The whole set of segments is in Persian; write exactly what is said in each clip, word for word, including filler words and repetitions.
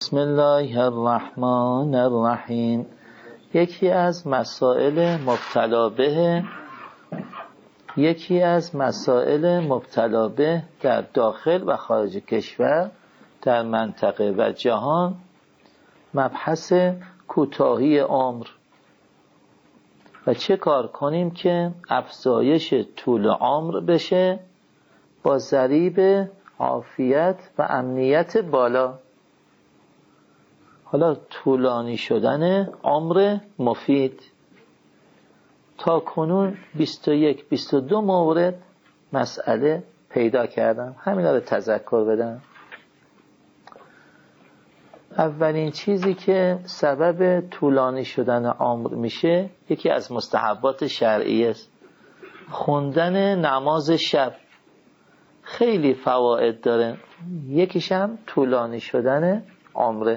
بسم الله الرحمن الرحیم. یکی از مسائل مبتلا به یکی از مسائل مبتلا به در داخل و خارج کشور، در منطقه و جهان، مبحث کوتاهی عمر و چه کار کنیم که افزایش طول عمر بشه با ضریب عافیت و امنیت بالا. حالا طولانی شدن عمر مفید، تا کنون بیست و یک بیست و دو مورد مسئله پیدا کردم، همینا رو تذکر بدم. اولین چیزی که سبب طولانی شدن عمر میشه، یکی از مستحبات شرعی است، خوندن نماز شب. خیلی فواید داره، یکیش هم طولانی شدن عمره.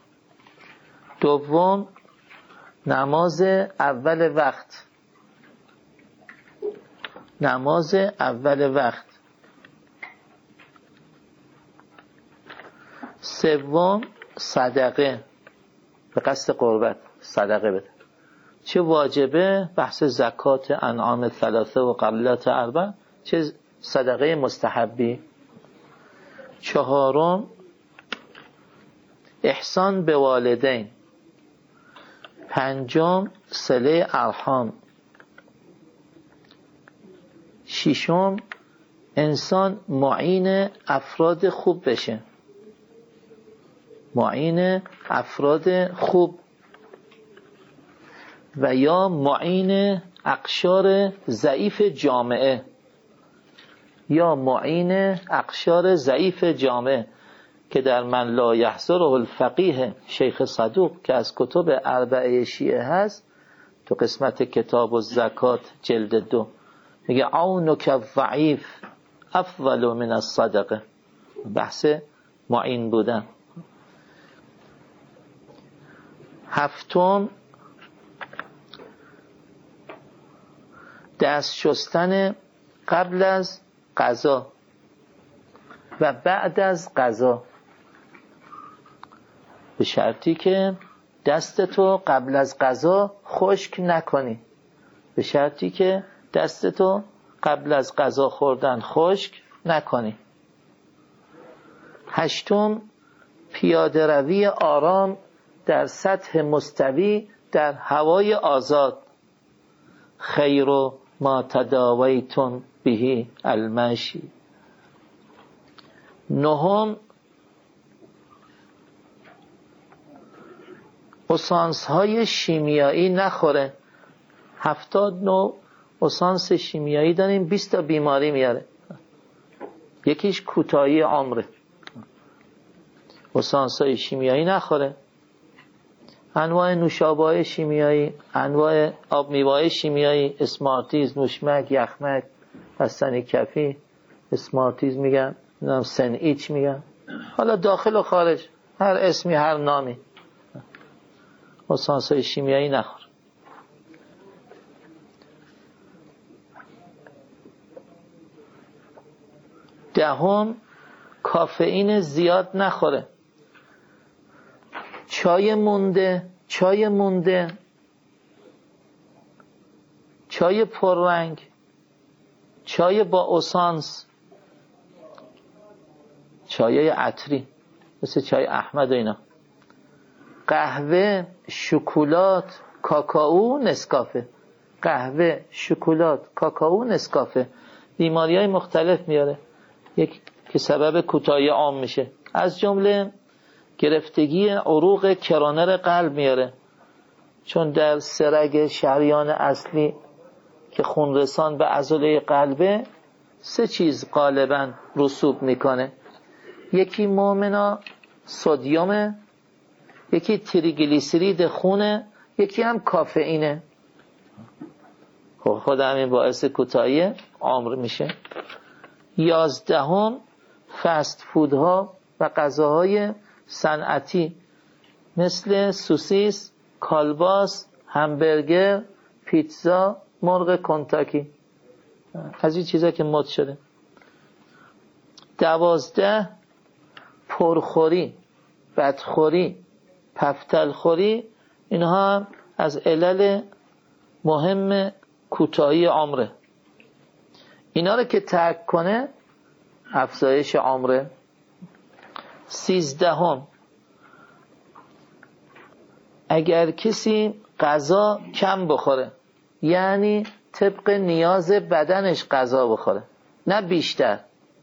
دوم، نماز اول وقت نماز اول وقت سوم، صدقه به قصد قربت، صدقه بده. چه واجبه؟ بحث زکات انعام ثلاثه و قبلات اربع، چه صدقه مستحبی. چهارم، احسان به والدین. پنجم، صله ارحام. ششم، انسان معین افراد خوب بشه، معین افراد خوب و یا معین اقشار ضعیف جامعه یا معین اقشار ضعیف جامعه که در من لا یحضره الفقیه شیخ صدوق که از کتب اربعه شیعه هست، تو قسمت کتاب الزکات جلد دو میگه عونک ضعیف افضل من الصدقه، بحث معین بودن. هفتم، دست شستن قبل از غذا و بعد از غذا، به شرطی که دستتو قبل از غذا خشک نکنی، به شرطی که دستتو قبل از غذا خوردن خشک نکنی. هشتم، پیاده روی آرام در سطح مستوی در هوای آزاد. خیر ما تداویتم به المشی. نهم، اسانس های شیمیایی نخوره. هفتاد نوع اسانس شیمیایی داریم، بیست تا بیماری میاره. یکیش کوتاهی عمره، اسانس های شیمیایی نخوره. انواع نوشابه شیمیایی، انواع آب میوه شیمیایی، اسمارتیز، نوشمک، یخمک، بستنی کفی، اسمارتیز میگن، سن ایچ میگن، حالا داخل و خارج هر اسمی هر نامی، اسانس های شیمیایی نخور. دهم، کافئین زیاد نخوره. چای مونده چای مونده چای پررنگ، چای با اسانس، چای عطری مثل چای احمد و اینا، قهوه، شکلات، کاکائو، نسکافه. قهوه، شکلات، کاکائو، نسکافه بیماری های مختلف میاره، یک که سبب کوتاهی عمر میشه، از جمله گرفتگی عروق کرانر قلب میاره، چون در سرگ شریان اصلی که خونرسان به عضله قلبه سه چیز غالبا رسوب میکنه، یکی مومنا سدیم، یکی تریگلیسیرید خونه، یکی هم کافئینه. خب خود همین باعث کوتاهی عمر میشه. یازدهم، فست فودها و غذاهای صنعتی مثل سوسیس، کالباس، همبرگر، پیتزا، مرغ کنتاکی، از این چیزا که مد شده. دوازده، پرخوری بدخوری، پفتلخوری، اینها هم از علل مهم کوتاهی عمره. اینا رو که ترک کنه افزایش عمره. سیزدهم، اگر کسی غذا کم بخوره، یعنی طبق نیاز بدنش غذا بخوره نه بیشتر،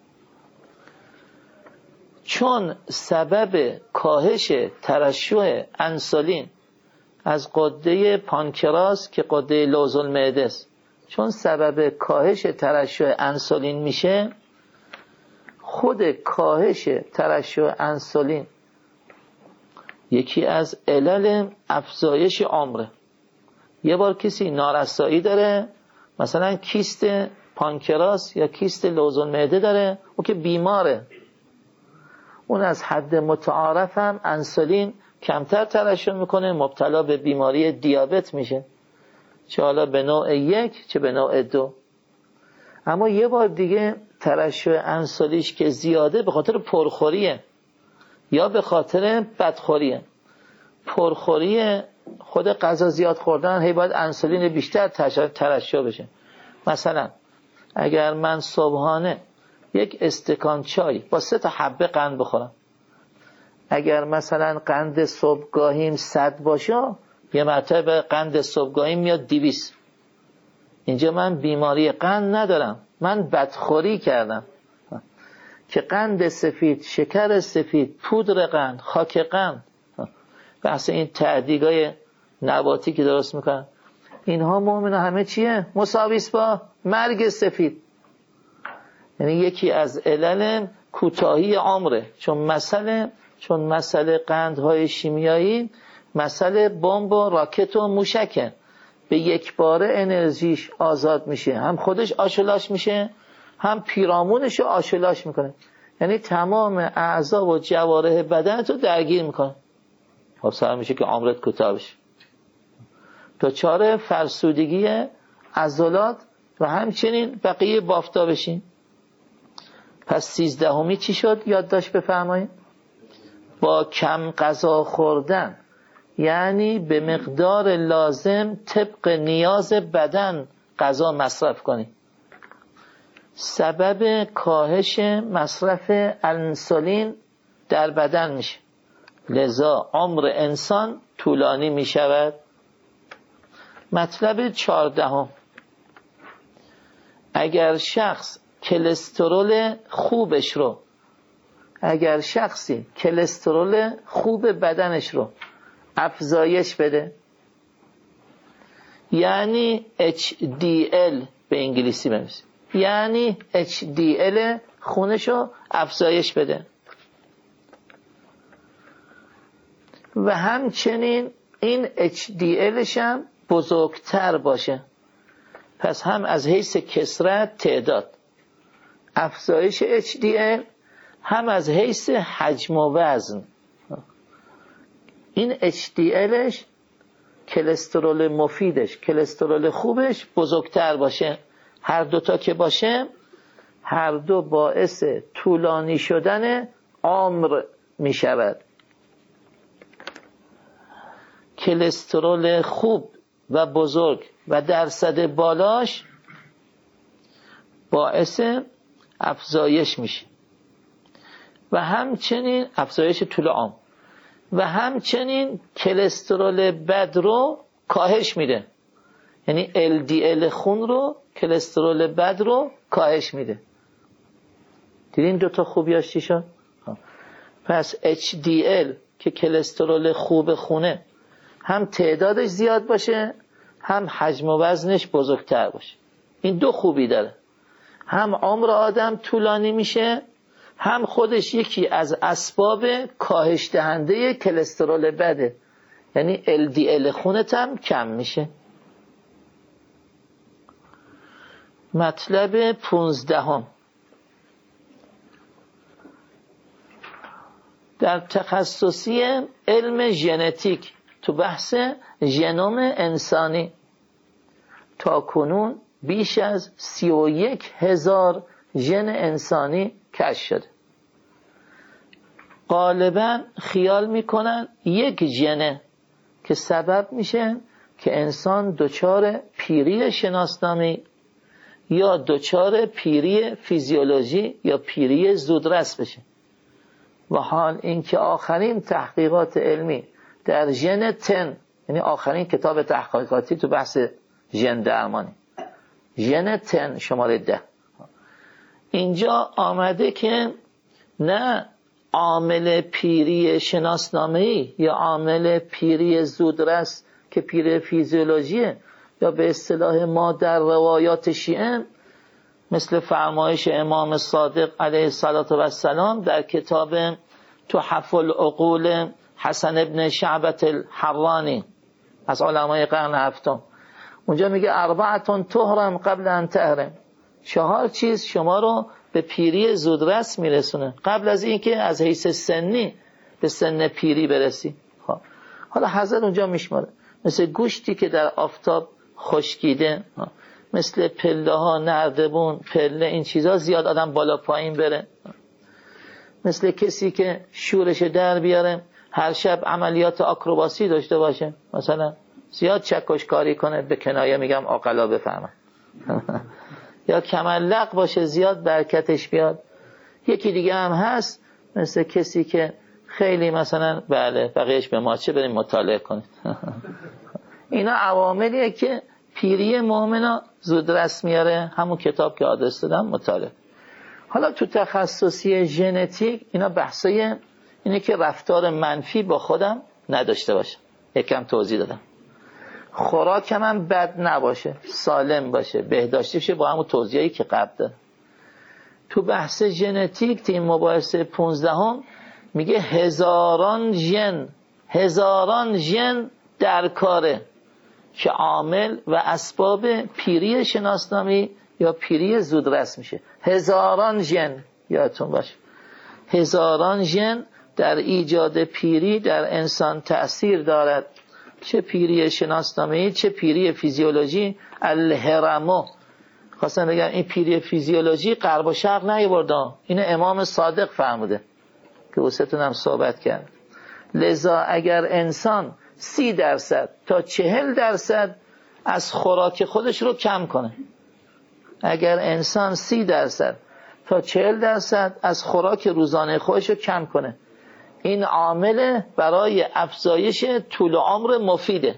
چون سبب کاهش ترشح انسولین از غده پانکراس که غده لوزالمعده است، چون سبب کاهش ترشح انسولین میشه، خود کاهش ترشح انسولین یکی از علل افزایش عمره. یه بار کسی نارسایی داره، مثلا کیست پانکراس یا کیست لوزالمعده داره، او که بیماره، اون از حد متعارف هم انسولین کمتر ترشح میکنه، مبتلا به بیماری دیابت میشه، چه حالا به نوع یک چه به نوع دو. اما یه بار دیگه ترشح انسولینش که زیاده به خاطر پرخوریه یا به خاطر بدخوریه. پرخوری خود غذا زیاد خوردن، هی باید انسولین بیشتر ترشح بشه. مثلا اگر من صبحانه یک استکان چای با سه تا حبه قند بخورم، اگر مثلا قند صبحگاهیم صد باشه، یه مرتبه قند صبحگاهیم میاد دویست. اینجا من بیماری قند ندارم، من بدخوری کردم که قند سفید، شکر سفید، پودر قند، خاک قند، بحث این تعدیگای نباتی که درست میکنن، اینها مؤمنه همه چیه؟ مساویس با مرگ سفید. یعنی یکی از علل کوتاهی عمره، چون مسئله چون مسئله قندهای شیمیایی مسئله بمب و راکت و موشکه، به یک باره انرژیش آزاد میشه، هم خودش آشولاش میشه هم پیرامونش رو آشولاش میکنه، یعنی تمام اعضا و جوارح بدنت رو درگیر میکنه. خب سر میشه که عمرت کوتاه بشه، دچار فرسودگی عضلات و همچنین بقیه بافتا بشین. پس سیزدهمی چی شد؟ یادداشت بفرمایید. با کم غذا خوردن، یعنی به مقدار لازم طبق نیاز بدن غذا مصرف کنید، سبب کاهش مصرف انسولین در بدن میشه، لذا عمر انسان طولانی میشود. مطلب چهاردهم، اگر شخص کلسترول خوبش رو اگر شخصی کلسترول خوب بدنش رو افزایش بده، یعنی اچ دی ال به انگلیسی بنویسیم، یعنی اچ دی ال خونش رو افزایش بده و همچنین این اچ دی الش هم بزرگتر باشه، پس هم از حیث کثرت تعداد افزایش اچ دی ال، هم از حیث حجم و وزن. این اچ دی الش کلسترول مفیدش، کلسترول خوبش بزرگتر باشه، هر دوتا که باشه هر دو باعث طولانی شدن عمر می شود. کلسترول خوب و بزرگ و درصد بالاش باعث افزایش میشه و همچنین افزایش طول عمر و همچنین کلسترول بد رو کاهش میده، یعنی ال دی ال خون رو، کلسترول بد رو کاهش میده. دیدین دوتا خوبیاش چی شد؟ پس اچ دی ال که کلسترول خوب خونه، هم تعدادش زیاد باشه هم حجم و وزنش بزرگتر باشه. این دو خوبی داره، هم عمر آدم طولانی میشه، هم خودش یکی از اسباب کاهش دهنده کلسترول بده، یعنی ال دی ال خونت هم کم میشه. مطلب پونزدهم، در تخصصی علم ژنتیک تو بحث ژنوم انسانی تا کنون بیش از سی و یک هزار ژن انسانی کشف شده. غالبا خیال میکنن یک ژنه که سبب میشه که انسان دچار پیری شناسنامه‌ای یا دچار پیری فیزیولوژی یا پیری زودرس بشه. و حال اینکه آخرین تحقیقات علمی در ژن تن، یعنی آخرین کتاب تحقیقاتی تو بحث ژن درمانی، ژن تن شماره ده، اینجا آمده که نه عامل پیری شناسنامه‌ای یا عامل پیری زودرس که پیری فیزیولوژیه یا به اصطلاح ما در روایات شیعه مثل فرمایش امام صادق علیه السلام در کتاب تحف العقول حسن ابن شعبة الحرانی از علمای قرن هفتم، اونجا میگه اربعتون تهرم قبل ان تهرم، چهار چیز شما رو به پیری زودرس میرسونه قبل از اینکه از حیث سنی به سن پیری برسی. خب حالا حضرت اونجا میشماره مثل گوشتی که در آفتاب خشکیده، مثل پله ها، نردبون، پله، این چیزا زیاد آدم بالا پایین بره، مثل کسی که شورش در بیاره، هر شب عملیات آکروباسی داشته باشه، مثلا زیاد چکش کاری کنه، به کنایه میگم عاقلا بفهمن یا کمرلق باشه زیاد برکتش بیاد. یکی دیگه هم هست مثل کسی که خیلی مثلا بله بقیهش به ما چه بریم مطالعه کنید اینا عواملیه که پیری مؤمنا زودرس میاره، همون کتاب که آدرس دادم مطالعه. حالا تو تخصصی ژنتیک اینا بحثای اینه که رفتار منفی با خودم نداشته باشه، یکم توضیح دادم، خوراکم هم بد نباشه، سالم باشه، بهداشتی بشه، با همون توضیحی که قبل دادم. تو بحث ژنتیک تیم مباحثه پونزدهم میگه هزاران ژن هزاران ژن در کاره که عامل و اسباب پیری شناسنامه‌ای یا پیری زودرس میشه. هزاران ژن، یادتون باشه هزاران ژن در ایجاد پیری در انسان تأثیر دارد، چه پیری شناسنامه‌ای چه پیری فیزیولوژی. الهرمو خواستم بگم این پیری فیزیولوژی غرب و شرق نیاورده، اینو امام صادق فرموده که واسهتون هم صحبت کرد. لذا اگر انسان سی درصد تا چهل درصد از خوراک خودش رو کم کنه، اگر انسان سی درصد تا چهل درصد از خوراک روزانه خودش رو کم کنه، این عامل برای افزایش طول عمر مفیده.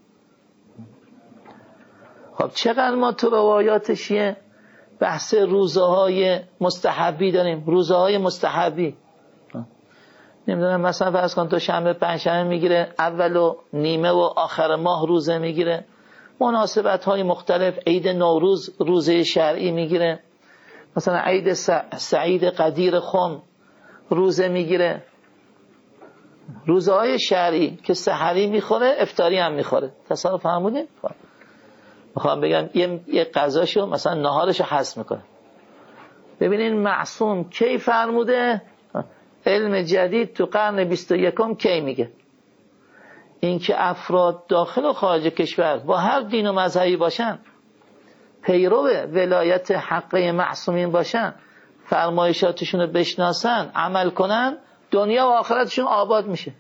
خب چقدر ما تو روایات شیعه بحث روزه های مستحبی داریم، روزه های مستحبی، نمیدونم مثلا فرض کن تو شنبه پنجشنبه میگیره، اول و نیمه و آخر ماه روزه میگیره، مناسبت های مختلف، عید نوروز روزه شرعی میگیره، مثلا عید سعید قدیر خم روزه میگیره، روزه های شرعی که سحری میخوره افطاری هم میخوره. تصور فهمونید؟ میخوام بگم یه, یه غذاشو مثلا نهارشو حذف میکنه. ببینین معصوم کی فرموده؟ علم جدید تو قرن بیست و یکم کی میگه؟ اینکه افراد داخل و خارج کشور با هر دین و مذهبی باشن، پیرو ولایت حقه معصومین باشن، فرمایشاتشون رو بشناسن، عمل کنن، دنیا و آخرتشون آباد میشه.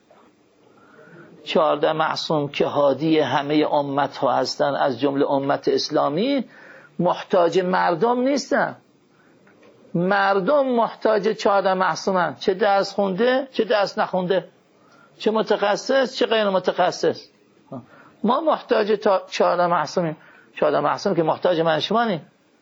چهارده معصوم که هادی همه امت ها هستن از جمله امت اسلامی، محتاج مردم نیستن. مردم محتاج چهارده معصومن، چه درس خونده چه درس نخونده، چه متخصص چه غیر متخصص. ما محتاج چهارده معصومیم. چهارده معصوم که محتاج من شما نیم.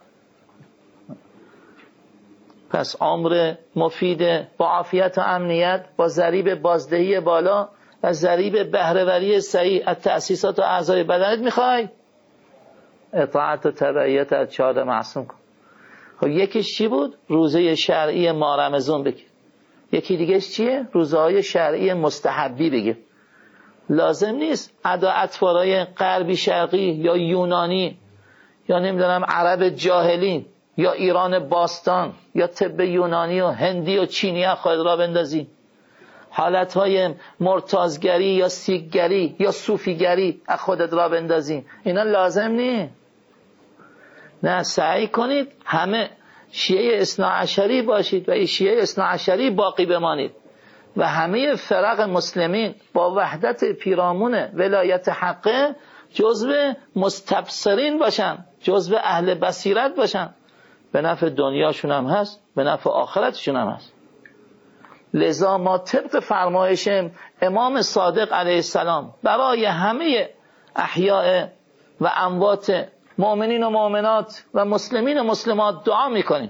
پس عمر مفید با عافیت و امنیت، با ضریب بازدهی بالا و ضریب بهره‌وری صحیح از تأسیسات و اعضای بدنت میخوای، اطاعت و تبعیت از چهارده معصوم کن. خب یکیش چی بود؟ روزه شرعی ماه رمضان بگیر. یکی دیگهش چیه؟ روزهای شرعی مستحبی بگیر. لازم نیست ادا اطوارای غربی شرقی یا یونانی یا نمیدونم عرب جاهلی یا ایران باستان یا طب یونانی و هندی و چینی خود را بندازی. حالتهای مرتازگری یا سیکگری یا صوفیگری از خودت را بندازی. اینا لازم نیست. نه، سعی کنید همه شیعه اثنا عشری باشید و این شیعه اثنا عشری باقی بمانید. و همه فرق مسلمین با وحدت پیرامون ولایت حقه جزو مستبصرین باشن، جزو اهل بصیرت باشن، به نفع دنیاشون هم هست، به نفع آخرتشون هم هست. لذا ما طبق فرمایش امام صادق علیه السلام برای همه احیاء و اموات مؤمنین و مؤمنات و مسلمین و مسلمات دعا میکنیم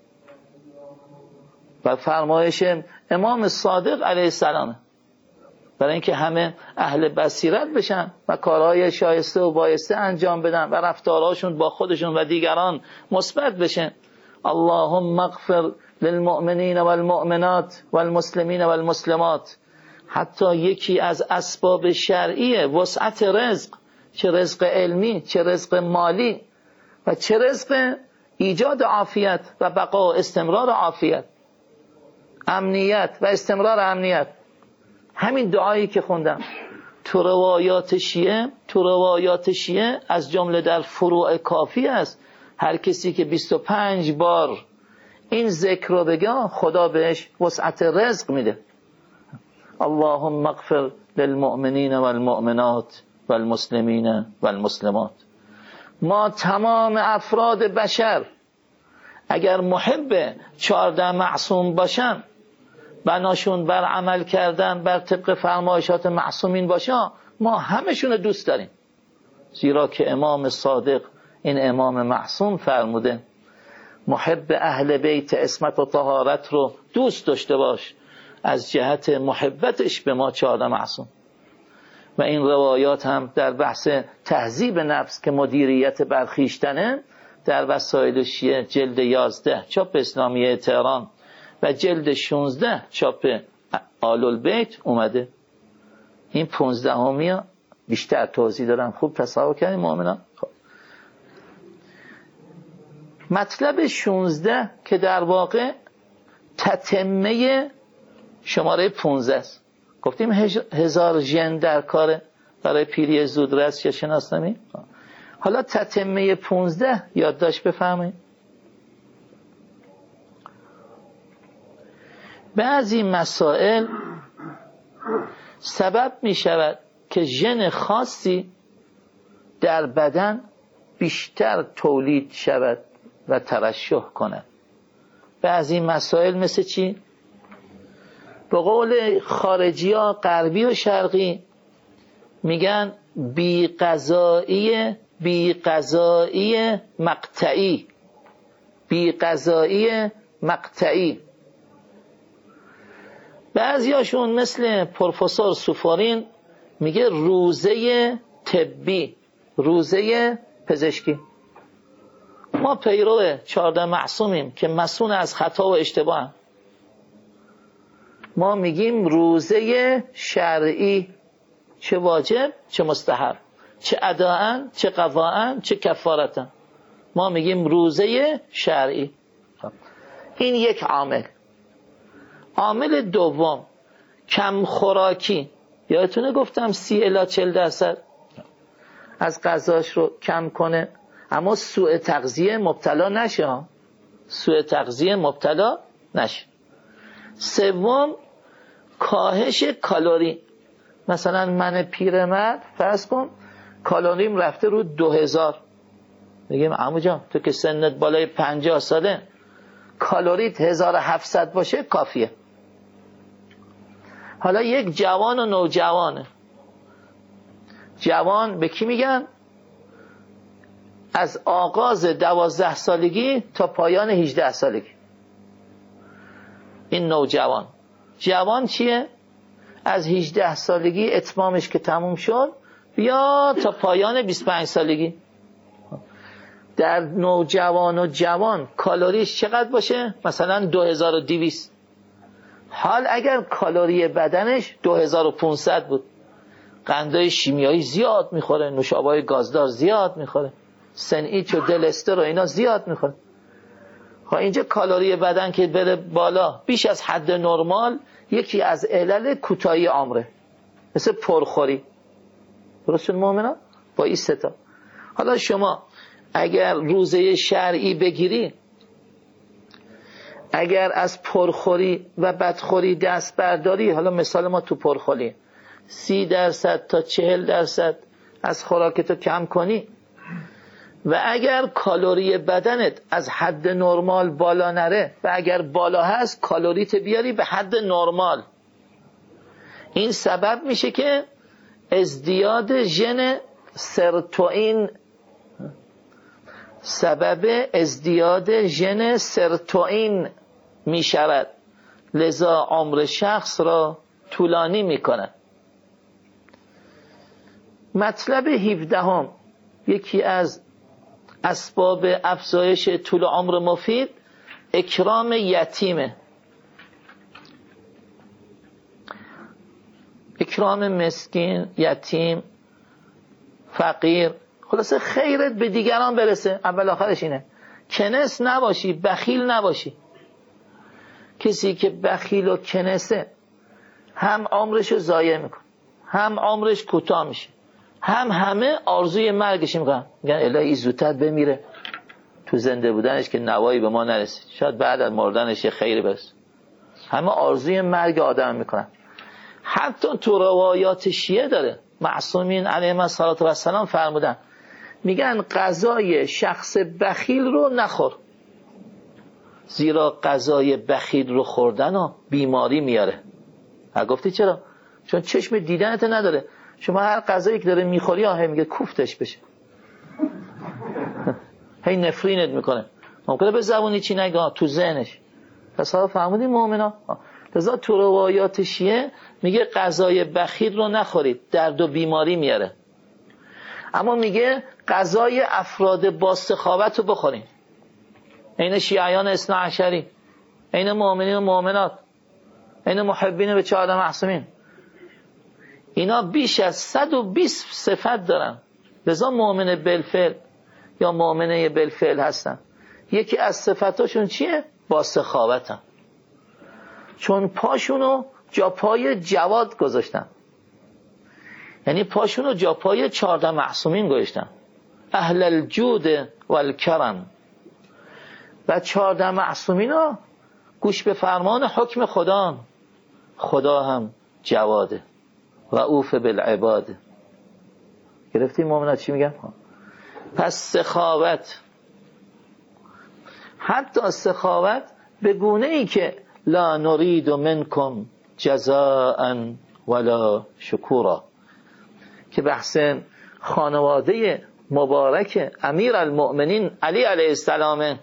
و فرمایش امام صادق علیه السلام برای اینکه همه اهل بصیرت بشن و کارهای شایسته و بایسته انجام بدن و رفتارهاشون با خودشون و دیگران مثبت بشن. اللهم اغفر للمؤمنین والمؤمنات والمسلمین والمسلمات. حتی یکی از اسباب شرعی وسعت رزق، چه رزق علمی، چه رزق مالی و چه رزق ایجاد عافیت و بقا و استمرار عافیت، امنیت و استمرار امنیت، همین دعایی که خوندم تو روایات شیعه تو روایات شیعه از جمله در فروع کافی است. هر کسی که بیست و پنج بار این ذکر رو بگه خدا بهش وسعت رزق میده. اللهم اغفر للمؤمنین والمؤمنات والمسلمین والمسلمات. ما تمام افراد بشر اگر محب چهارده معصوم باشن، بناشون بر عمل کردن بر طبق فرمایشات معصومین باشن، ما همشون رو دوست داریم، زیرا که امام صادق این امام معصوم فرموده محب اهل بیت عصمت و طهارت رو دوست داشته باش از جهت محبتش به ما چهارده معصوم. و این روایات هم در بحث تهذیب نفس که مدیریت برخیشتنه در وسایل شیعه جلد یازده چاپ اسلامیه تهران و جلد شانزده چاپ آل البیت اومده. این پونزده همی بیشتر توضیح دارم، خوب تصور کنید مؤمنان. خب. مطلب شانزده که در واقع تتمه شماره پونزده است. گفتیم هزار ژن در کاره برای پیری زودرس یا شناسنامه. حالا تتمه پونزده یادداشت بفرمایید. بعضی مسائل سبب می شود که ژن خاصی در بدن بیشتر تولید شود و ترشح کند. بعضی مسائل مثل چی؟ به قول خارجی ها غربی و شرقی میگن بی غذایی بی غذایی مقطعی بی غذایی مقطعی. بعضیاشون مثل پروفسور سوفارین میگه روزه طبی، روزه پزشکی. ما پیرو چهارده معصومیم که مسئول از خطا و اشتباه هم. ما میگیم روزه شرعی، چه واجب چه مستحب، چه اداءن چه قضاءن چه کفارتن، ما میگیم روزه شرعی. این یک عامل. عامل دوم کم خوراکی. یادتونه گفتم سی الی چهل درصد از غذاش رو کم کنه، اما سوء تغذیه مبتلا نشه، سوء تغذیه مبتلا نشه. سوم کاهش کالری. مثلا من پیرمرد فرض کن کالوریم رفته رو دو هزار، میگیم عمو جان تو که سنت بالای پنجاه ساله کالریت هزار و هفتصد باشه کافیه. حالا یک جوان و نوجوانه. جوان به کی میگن؟ از آغاز دوازده سالگی تا پایان هجده سالگی. این نوجوان. جوان چیه؟ از هجده سالگی اتمامش که تموم شد بیا تا پایان بیست و پنج سالگی. در نوجوان و جوان کالریش چقدر باشه؟ مثلا دو هزار و دویست. حال اگر کالری بدنش دو هزار و پانصد بود، قندهای شیمیایی زیاد میخوره، نوشابه‌های گازدار زیاد میخوره، سنئیچ و دلستر و اینا زیاد میخوره. خب اینجا کالری بدن که بره بالا بیش از حد نرمال، یکی از علل کوتاهی عمره، مثل پرخوری. درست شد مؤمنان؟ با این سه تا. حالا شما اگر روزه شرعی بگیری، اگر از پرخوری و بدخوری دست برداری، حالا مثال ما تو پرخوری، سی درصد تا چهل درصد از خوراکتو کم کنی و اگر کالری بدنت از حد نرمال بالا نره و اگر بالا هست کالریت بیاری به حد نرمال، این سبب میشه که ازدیاد ژن سرتوئین سبب ازدیاد ژن سرتوئین می شود، لذا عمر شخص را طولانی می کند. مطلب هفدهم، یکی از اسباب افزایش طول عمر مفید اکرام یتیمه. اکرام مسکین، یتیم، فقیر، خلاصه خیرت به دیگران برسه. اول آخرش اینه، کنس نباشی، بخیل نباشی. کسی که بخیل و کنسه هم عمرش رو ضایع میکنه، هم عمرش کوتاه میشه، هم همه آرزوی مرگش میکنن، میگن الهی زودتر بمیره تو زنده بودنش که نوایی به ما نرسید، شاید بعد از مردنش یه خیری برسه. همه آرزوی مرگ آدم میکنن. حتی تو روایات شیعه داره، معصومین علیهم السلام فرمودن، میگن غذای شخص بخیل رو نخور، زیرا غذای بخیل رو خوردن و بیماری میاره. ها گفتی چرا؟ چون چشم دیدنت نداره. شما هر غذایی که داره میخوری آهی میگه کوفتش بشه، هی نفرینت میکنه، ممکنه به زبونی چی نگه تو ذهنش. پس ها فهمودین مومنا؟ لذا تو روایات شیعه میگه غذای بخیل رو نخورید، درد و بیماری میاره. اما میگه غذای افراد با سخاوت رو بخورید. این شیعیان اثنا عشری، این مؤمنین و مؤمنات، این محبین به چهار معصومین، اینا بیش از صد و بیست صفت دارن. لذا مؤمن بالفعل یا مؤمنه بالفعل هستن. یکی از صفتاشون چیه؟ با سخاوتن، چون پاشونو جا پای جواد گذاشتن، یعنی پاشونو جا پای چهارده معصومین گذاشتن، اهل الجود والکرم. و چهارده معصومین ها گوش به فرمان حکم خدا، خدا هم جواده و اوف بالعباد. گرفتی مومنات چی میگن؟ پس سخاوت، حتی سخاوت به گونه ای که لا نرید منکم جزاء ولا شکورا، که بحث خانواده مبارک امیر المؤمنین علی علیه السلام،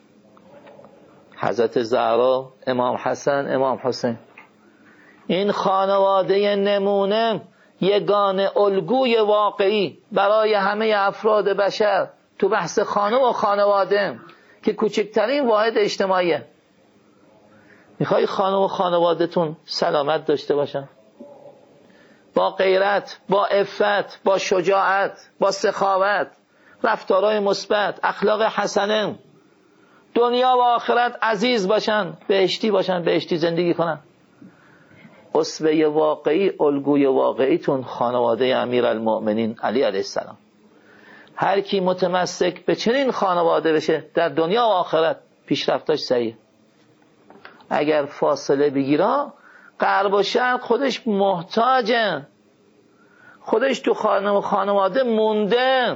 حضرت زهرا، امام حسن، امام حسین، این خانواده نمونه، یگان الگوی واقعی برای همه افراد بشر تو بحث خانه و خانواده که کوچکترین واحد اجتماعیه. میخوای خانه و خانوادهتون سلامت داشته باشن، با غیرت، با عفت، با شجاعت، با سخاوت، رفتارهای مثبت، اخلاق حسنه، دنیا و آخرت عزیز باشن، بهشتی باشن، بهشتی زندگی کنن. اسوه واقعی، الگوی واقعیتون خانواده امیرالمؤمنین علی علیه السلام. هر کی متمسک به چنین خانواده بشه در دنیا و آخرت پیشرفتاش صحیح. اگر فاصله بگیره، غرب و شرق خودش محتاجه، خودش تو خانه و خانواده مونده.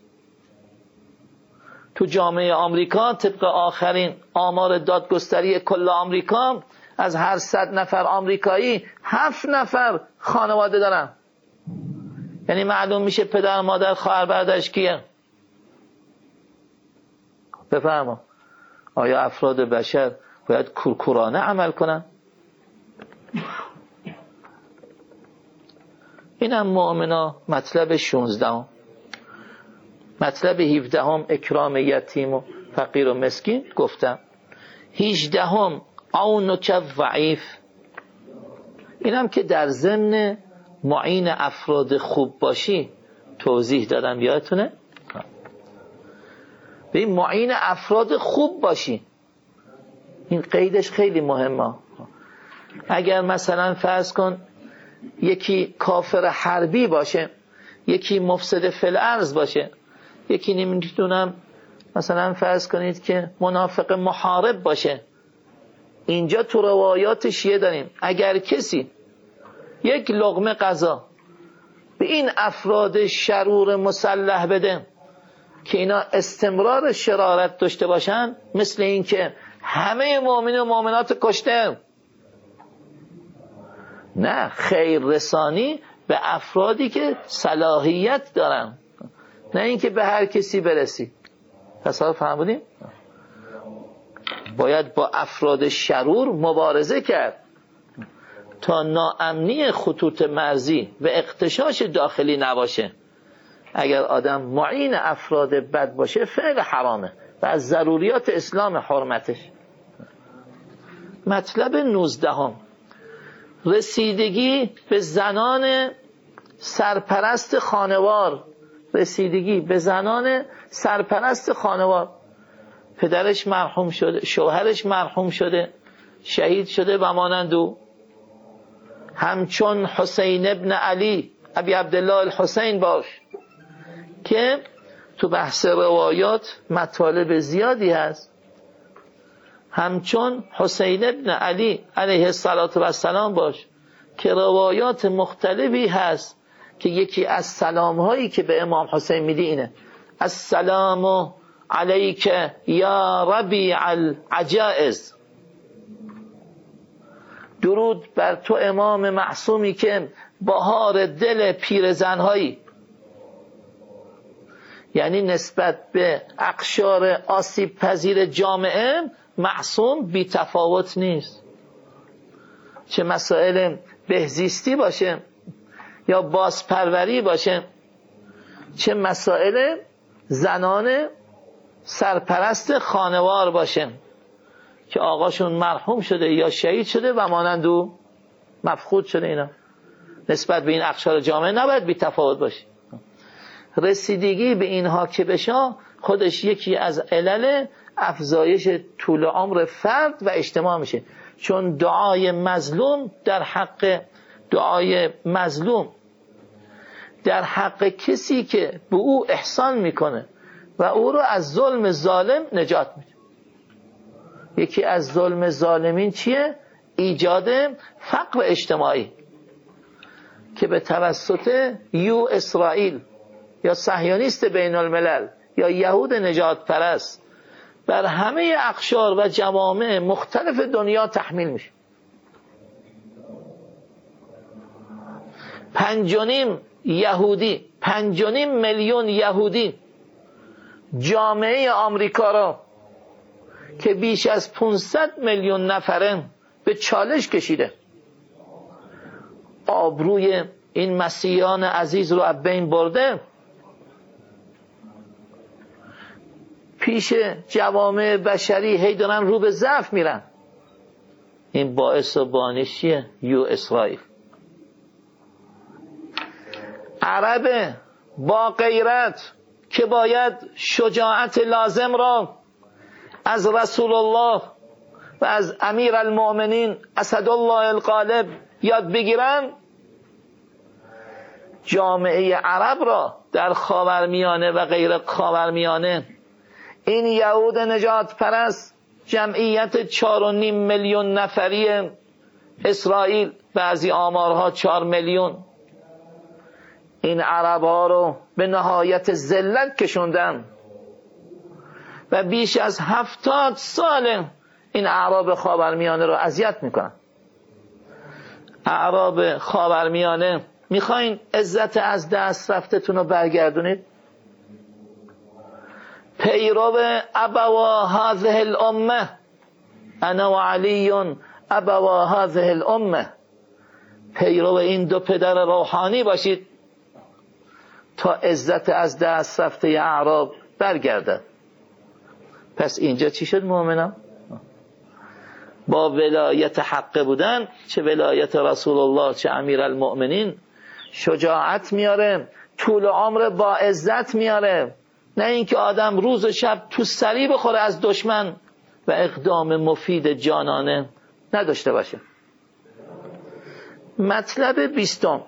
تو جامعه آمریکا طبق آخرین آمار دادگستری کل آمریکا، از هر صد نفر آمریکایی هفت نفر خانواده دارن. یعنی معلوم میشه پدر مادر خواهر برادرش کیه. بفرما آیا افراد بشر باید کورکورانه عمل کنن؟ اینم مؤمنا مطلب شانزدهم. مطلب هفدهم اکرام یتیم و فقیر و مسکین گفتم. هجدهم عونک ضعیف، اینم که در ضمن معین افراد خوب باشی توضیح دادم، یادتونه؟ به این معین افراد خوب باشی، این قیدش خیلی مهمه. اگر مثلا فرض کن یکی کافر حربی باشه، یکی مفسد فی الارض باشه، یکی نمیدونم مثلا فرض کنید که منافق محارب باشه، اینجا تو روایات شیعه داریم اگر کسی یک لقمه غذا به این افراد شرور مسلح بده که اینا استمرار شرارت داشته باشن، مثل این که همه مؤمنین و مؤمنات کشته. نه، خیر رسانی به افرادی که صلاحیت دارن، نه اینکه به هر کسی برسی. تصور فهمیدیم؟ باید با افراد شرور مبارزه کرد تا ناامنی خطوط مرزی و اغتشاش داخلی نباشه. اگر آدم معین افراد بد باشه فعل حرامه و از ضروریات اسلام حرمتش. مطلب نوزدهم، رسیدگی به زنان سرپرست خانوار. رسیدگی به زنان سرپرست خانوار. پدرش مرحوم شده، شوهرش مرحوم شده، شهید شده و مانند او. همچون حسین ابن علی ابی عبدالله الحسین باش که تو بحث روایات مطالب زیادی هست. همچون حسین ابن علی علیه السلام باش که روایات مختلفی هست که یکی از سلام هایی که به امام حسین میدی اینه: السلام علیک یا ربیع العجائز. درود بر تو امام معصومی که بهار دل پیرزنهایی. یعنی نسبت به اقشار آسیب پذیر جامعه معصوم بی تفاوت نیست، چه مسائل بهزیستی باشه یا بازپروری باشه، چه مسائل زنان سرپرست خانوار باشه که آقاشون مرحوم شده یا شهید شده و مانند او مفقود شده. اینا نسبت به این اقشار جامعه نباید بی تفاوت باشه. رسیدگی به اینها که بشه خودش یکی از علل افزایش طول عمر فرد و اجتماع میشه، چون دعای مظلوم در حق دعای مظلوم در حق کسی که به او احسان میکنه و او رو از ظلم ظالم نجات میده. یکی از ظلم ظالمین چیه؟ ایجاد فقر اجتماعی که به توسط یو اسرائیل یا صهیونیست بین الملل یا یهود نجات پرست بر همه اقشار و جوامع مختلف دنیا تحمیل میشه. پنج و نیم یهودی پنج و نیم میلیون یهودی جامعه آمریکا را که بیش از پانصد میلیون نفره به چالش کشیده، آبروی این مسیحیان عزیز رو از بین برده، پیش جوامع بشری هی دارن رو به ضعف میرن. این باعث و بانیش چیه؟ یو اسرائیل. عرب با غیرت که باید شجاعت لازم را از رسول الله و از امیر المؤمنین اسدالله الغالب یاد بگیرن، جامعه عرب را در خاورمیانه و غیر خاورمیانه این یهود نجات پرست، جمعیت چار و نیم میلیون نفری اسرائیل، بعضی آمارها چهار میلیون، این عرب ها رو به نهایت ذلت کشوندن و بیش از هفتاد سال این اعراب خاورمیانه رو اذیت میکنن. اعراب خاورمیانه میخواین عزت از دست رفتتون رو برگردونید؟ پیرو ابوا هذه الامه، انا و علی ابوا هذه الامه، پیرو این دو پدر روحانی باشید تا عزت از دست رفته اعراب برگردد. پس اینجا چی شد مؤمنان؟ با ولایت حق بودن، چه ولایت رسول الله چه امیر المؤمنین، شجاعت میاره، طول عمر با عزت میاره، نه اینکه آدم روز و شب تو سری بخوره از دشمن و اقدام مفید جانانه نداشته باشه. مطلب بیستم،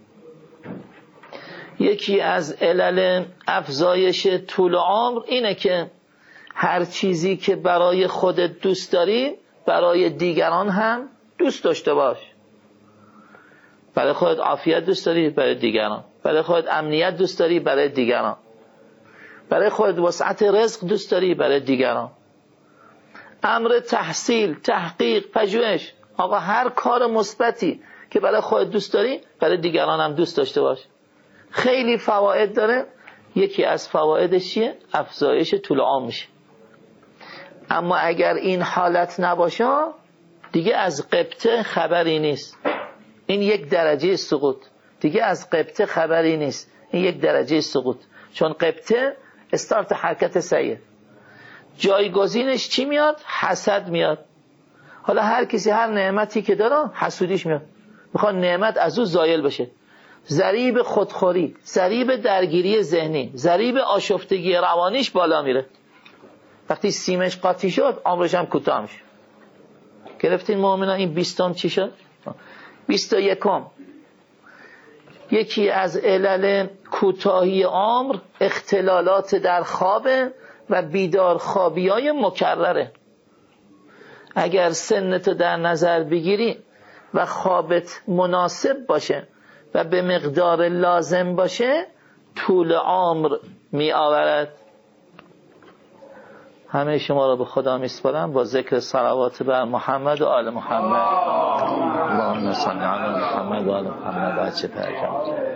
یکی از علل افزایش طول عمر اینه که هر چیزی که برای خودت دوست داری برای دیگران هم دوست داشته باش. برای خودت عافیت دوست داری، برای دیگران. برای خودت امنیت دوست داری، برای دیگران. برای خودت وسعت رزق دوست داری، برای دیگران. امر تحصیل، تحقیق، پژوهش، آقا هر کار مثبتی که برای خودت دوست داری برای دیگران هم دوست داشته باش. خیلی فواید داره. یکی از فوایدش چیه؟ افزایش طول عمر میشه. اما اگر این حالت نباشه دیگه از غبطه خبری نیست. این یک درجه سقوط. دیگه از غبطه خبری نیست. این یک درجه سقوط. چون غبطه استارت حرکت سیه. جایگزینش چی میاد؟ حسد میاد. حالا هر کسی هر نعمتی که داره حسودیش میاد، میخواد نعمت از او زایل بشه. ضریب خودخوری، ضریب درگیری ذهنی، ضریب آشفتگی روانیش بالا میره. وقتی سیمش قاطی شد عمرش هم کوتاه میشه. گرفتین مؤمنان؟ این بیستم چی شد؟ بیست و یکم. یکی از علل کوتاهی عمر اختلالات در خواب و بیدار خوابی های مکرره. اگر سنتو در نظر بگیری و خوابت مناسب باشه و به مقدار لازم باشه طول عمر می آورد. همه شما را به خدا میسپارم با ذکر صلوات بر محمد و آل محمد. اللهم صل علی محمد و آل محمد. بچه پرکم